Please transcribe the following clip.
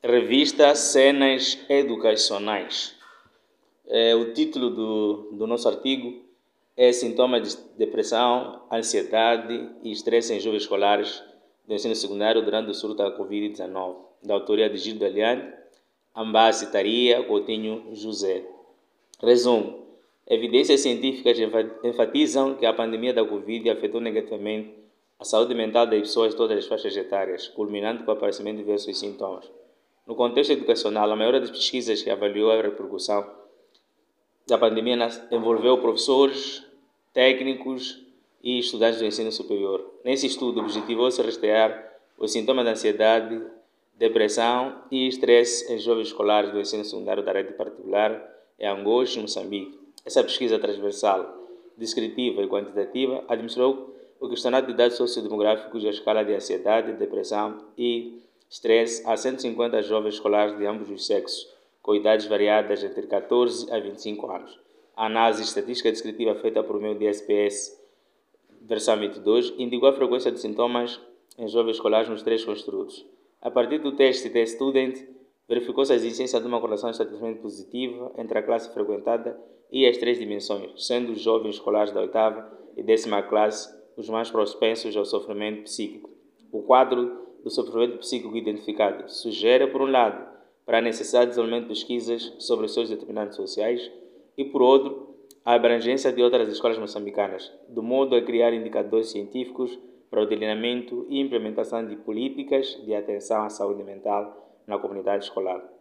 Revista Cenas Educacionais. O título do nosso artigo é Sintomas de depressão, ansiedade e estresse em jovens escolares do ensino secundário durante o surto da Covid-19, da autoria de Gildo Aliane, Ambassi Taria, Coutinho José. Resumo. Evidências científicas enfatizam que a pandemia da Covid afetou negativamente a saúde mental das pessoas de todas as faixas etárias, culminando com o aparecimento de diversos sintomas. No contexto educacional, a maioria das pesquisas que avaliou a repercussão da pandemia envolveu professores, técnicos e estudantes do ensino superior. Nesse estudo, objetivou-se rastrear os sintomas de ansiedade, depressão e estresse em jovens escolares do ensino secundário da rede particular em Angola, Moçambique. Essa pesquisa transversal, descritiva e quantitativa administrou o questionário de dados sociodemográficos e a escala de ansiedade, depressão e estresse a 150 jovens escolares de ambos os sexos, com idades variadas entre 14 a 25 anos. A análise estatística descritiva feita por meio de SPS versão 22 indicou a frequência de sintomas em jovens escolares nos três construtos. A partir do teste Test Student, verificou-se a existência de uma correlação estatisticamente positiva entre a classe frequentada e as três dimensões, sendo os jovens escolares da 8ª e 10ª classe os mais propensos ao sofrimento psíquico. O quadro do sofrimento psíquico identificado sugere, por um lado, para a necessidade de desenvolvimento de pesquisas sobre os seus determinantes sociais e, por outro, a abrangência de outras escolas moçambicanas, de modo a criar indicadores científicos para o delineamento e implementação de políticas de atenção à saúde mental na comunidade escolar.